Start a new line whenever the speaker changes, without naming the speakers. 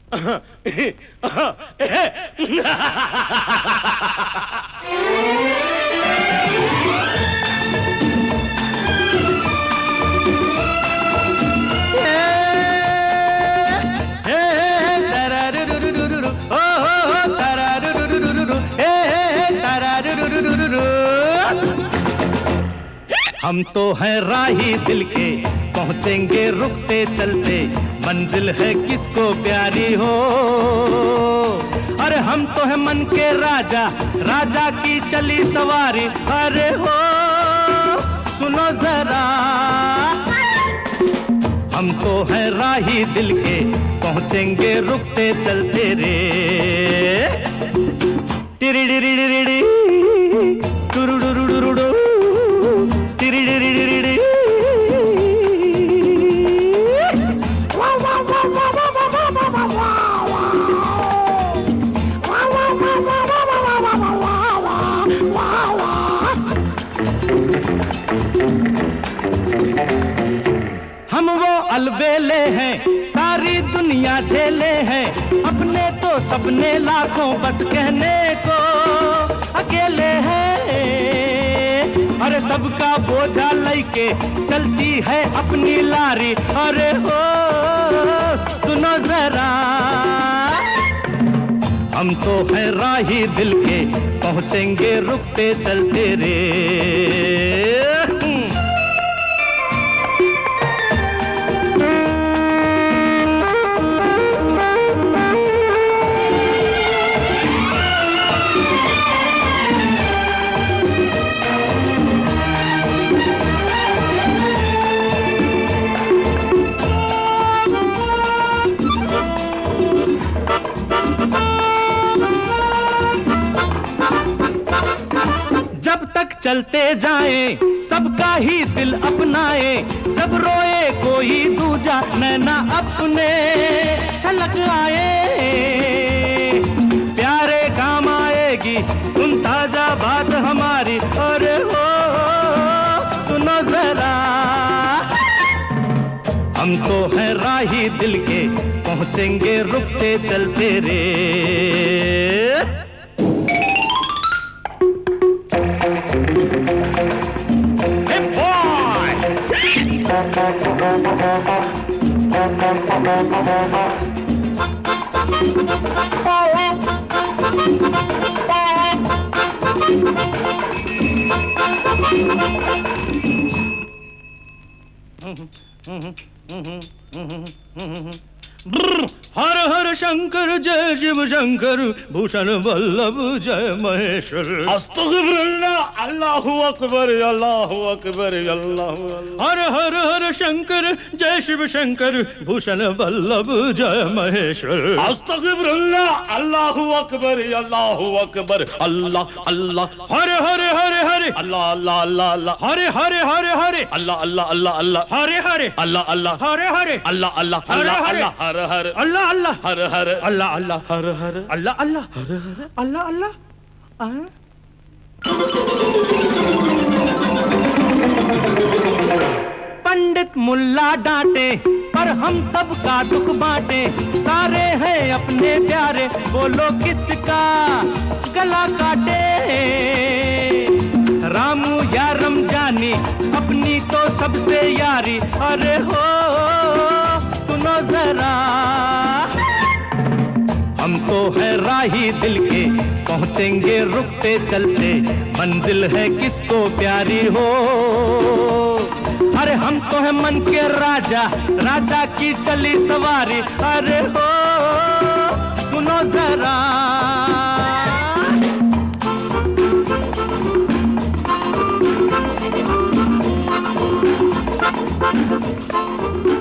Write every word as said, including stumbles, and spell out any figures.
हम तो हैं राही दिल के, पहुंचेंगे रुकते चलते, मंजिल है किसको प्यारी हो। अरे हम तो हैं मन के राजा, राजा की चली सवारी। अरे हो सुनो जरा, हम तो हैं राही दिल के, पहुंचेंगे रुकते चलते रे। टिरिडिरिडिरिडी टुरुडुरुडुरुडु टिरिडिरिडिरिडी हम वो अलबेले हैं, सारी दुनिया झेले हैं, अपने तो सपने लाखों बस कहने को अकेले हैं। अरे सबका बोझा लेके चलती है अपनी लारी। अरे हो सुनो जरा, हम तो हैं राही दिल के, पहुंचेंगे रुकते चलते रे। जब तक चलते जाएं सबका ही दिल अपनाए, जब रोए कोई दूजा नैना अपने छलक आए। प्यारे काम आएगी सुनता जा बात हमारी। अरे हो सुनो जरा, हम तो हैं राही दिल के, पहुंचेंगे रुकते चलते रे। हर हर शंकर जय शिव शंकर, भूषण वल्लभ जय महेश्वर।
अस्तगफिरुल्लाह, अल्लाहु अकबर, अल्लाहु अकबर, अल्लाहु अकबर।
हर हर हर शंकर जय शिव शंकर, भूषण वल्लभ जय महेश्वर।
अस्तगफिरुल्लाह, अल्लाहु अकबर, अल्लाहु अकबर, अल्लाह अल्लाह।
हरे हरे हरे हरे
अल्लाह अल्लाह अल्लाह अल्लाह।
हरे हरे हरे हरे
अल्लाह अल्लाह अल्लाह अल्लाह।
हरे हरे
अल्लाह अल्लाह
हरे हरे
अल्लाह अल्लाह अल्लाह अल्लाह। हर हर
अल्लाह अल्लाह
हर हर
अल्लाह अल्लाह
हर हर
अल्लाह अल्लाह हर हर अल्लाह अल्लाह। पंडित मुल्ला डांटे पर हम सबका दुख बांटे, सारे हैं अपने प्यारे, बोलो किसका गला काटे। रामू या रमजानी अपनी तो सबसे यारी। अरे हो सुनो जरा, हम तो हैं राही दिल के, पहुंचेंगे रुकते चलते, मंजिल है किसको प्यारी हो। अरे हम तो हैं मन के राजा, राजा की चली सवारी। अरे हो सुनो जरा,
Thank you.